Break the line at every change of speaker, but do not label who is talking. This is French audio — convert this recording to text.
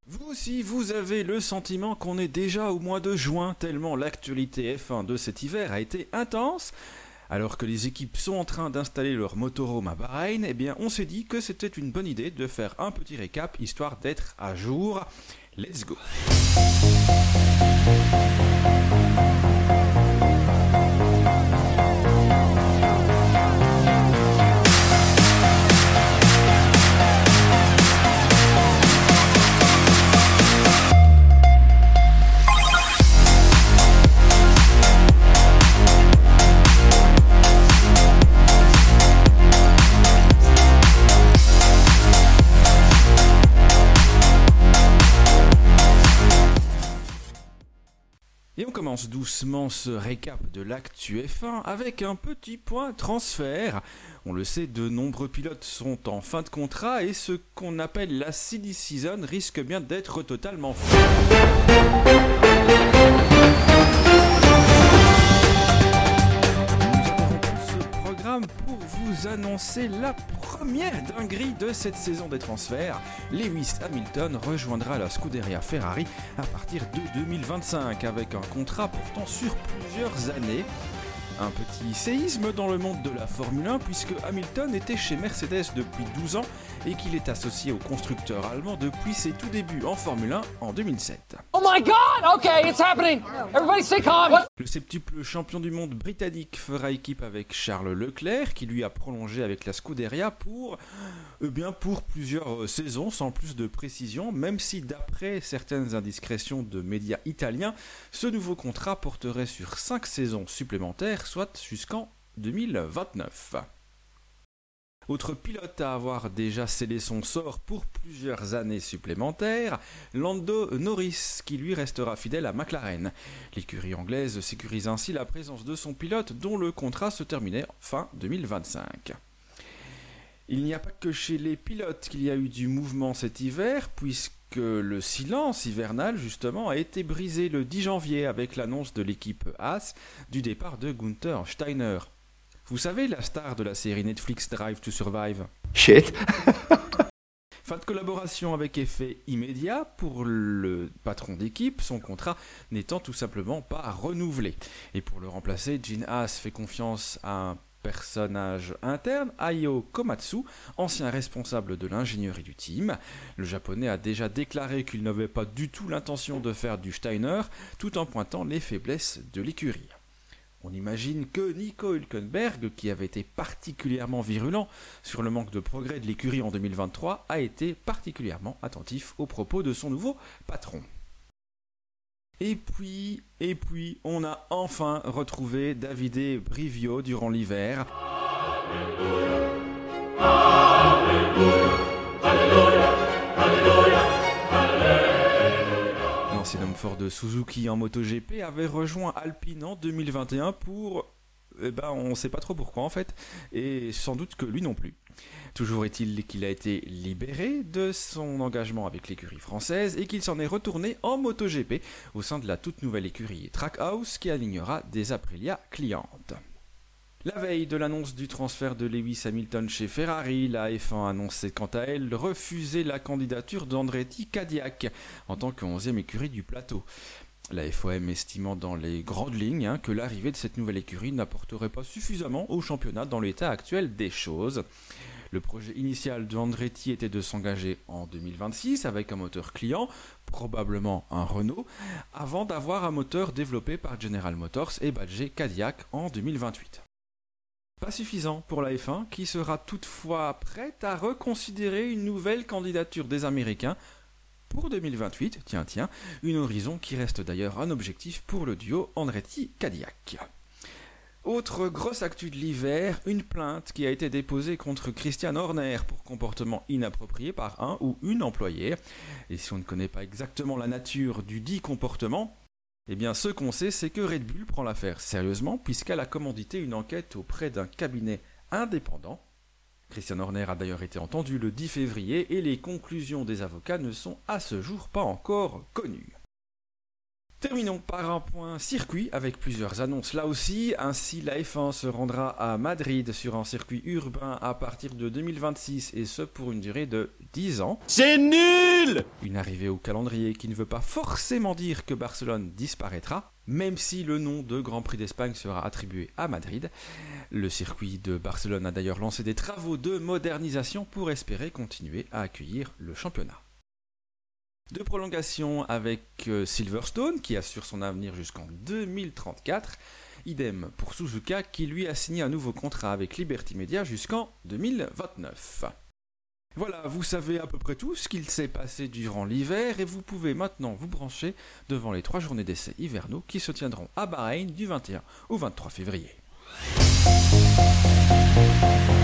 Vous aussi, vous avez le sentiment qu'on est déjà au mois de juin, tellement l'actualité F1 de cet hiver a été intense. Alors que les équipes sont en train d'installer leur motorhome à Bahreïn, eh bien on s'est dit que c'était une bonne idée de faire un petit récap histoire d'être à jour. Let's go! Et on commence doucement ce récap de l'actu F1 avec un petit point transfert. On le sait, de nombreux pilotes sont en fin de contrat et ce qu'on appelle la silly season risque bien d'être totalement fou. Pour vous annoncer la première dinguerie de cette saison des transferts. Lewis Hamilton rejoindra la Scuderia Ferrari à partir de 2025 avec un contrat portant sur plusieurs années. Un petit séisme dans le monde de la Formule 1 puisque Hamilton était chez Mercedes depuis 12 ans et qu'il est associé au constructeur allemand depuis ses tout débuts en Formule 1 en 2007.
Oh my god! Okay, it's happening! Everybody stay calm!
Le septuple champion du monde britannique fera équipe avec Charles Leclerc qui lui a prolongé avec la Scuderia pour plusieurs saisons sans plus de précision, même si d'après certaines indiscrétions de médias italiens, ce nouveau contrat porterait sur 5 saisons supplémentaires, soit jusqu'en 2029. Autre pilote à avoir déjà scellé son sort pour plusieurs années supplémentaires, Lando Norris, qui lui restera fidèle à McLaren. L'écurie anglaise sécurise ainsi la présence de son pilote dont le contrat se terminait fin 2025. Il n'y a pas que chez les pilotes qu'il y a eu du mouvement cet hiver, puisque le silence hivernal justement a été brisé le 10 janvier avec l'annonce de l'équipe Haas du départ de Günther Steiner. Vous savez, la star de la série Netflix Drive to Survive.
Shit.
Fin de collaboration avec effet immédiat pour le patron d'équipe, son contrat n'étant tout simplement pas renouvelé. Et pour le remplacer, Gene Haas fait confiance à un personnage interne, Ayo Komatsu, ancien responsable de l'ingénierie du team. Le japonais a déjà déclaré qu'il n'avait pas du tout l'intention de faire du Steiner, tout en pointant les faiblesses de l'écurie. On imagine que Nico Hülkenberg, qui avait été particulièrement virulent sur le manque de progrès de l'écurie en 2023, a été particulièrement attentif aux propos de son nouveau patron. Et puis, on a enfin retrouvé Davide Brivio durant l'hiver. Alléluia, Alléluia, Alléluia, Alléluia, Alléluia. L'ancien homme fort de Suzuki en MotoGP avait rejoint Alpine en 2021 pour... on ne sait pas trop pourquoi en fait, et sans doute que lui non plus. Toujours est-il qu'il a été libéré de son engagement avec l'écurie française et qu'il s'en est retourné en MotoGP au sein de la toute nouvelle écurie Trackhouse qui alignera des Aprilia clientes. La veille de l'annonce du transfert de Lewis Hamilton chez Ferrari, la F1 annonçait quant à elle refuser la candidature d'Andretti Cadillac en tant que 11e écurie du plateau. La FOM estimant dans les grandes lignes que l'arrivée de cette nouvelle écurie n'apporterait pas suffisamment au championnat dans l'état actuel des choses. Le projet initial de Andretti était de s'engager en 2026 avec un moteur client, probablement un Renault, avant d'avoir un moteur développé par General Motors et badgé Cadillac en 2028. Pas suffisant pour la F1 qui sera toutefois prête à reconsidérer une nouvelle candidature des Américains pour 2028, une horizon qui reste d'ailleurs un objectif pour le duo Andretti-Cadillac. Autre grosse actu de l'hiver, une plainte qui a été déposée contre Christian Horner pour comportement inapproprié par un ou une employée. Et si on ne connaît pas exactement la nature du dit comportement, eh bien ce qu'on sait c'est que Red Bull prend l'affaire sérieusement puisqu'elle a commandité une enquête auprès d'un cabinet indépendant. Christian Horner a d'ailleurs été entendu le 10 février et les conclusions des avocats ne sont à ce jour pas encore connues. Terminons par un point circuit avec plusieurs annonces là aussi. Ainsi, la F1 se rendra à Madrid sur un circuit urbain à partir de 2026 et ce pour une durée de 10 ans.
C'est nul!
Une arrivée au calendrier qui ne veut pas forcément dire que Barcelone disparaîtra, même si le nom de Grand Prix d'Espagne sera attribué à Madrid. Le circuit de Barcelone a d'ailleurs lancé des travaux de modernisation pour espérer continuer à accueillir le championnat. De prolongation avec Silverstone qui assure son avenir jusqu'en 2034. Idem pour Suzuka qui lui a signé un nouveau contrat avec Liberty Media jusqu'en 2029. Voilà, vous savez à peu près tout ce qu'il s'est passé durant l'hiver et vous pouvez maintenant vous brancher devant les 3 journées d'essais hivernaux qui se tiendront à Bahreïn du 21 au 23 février.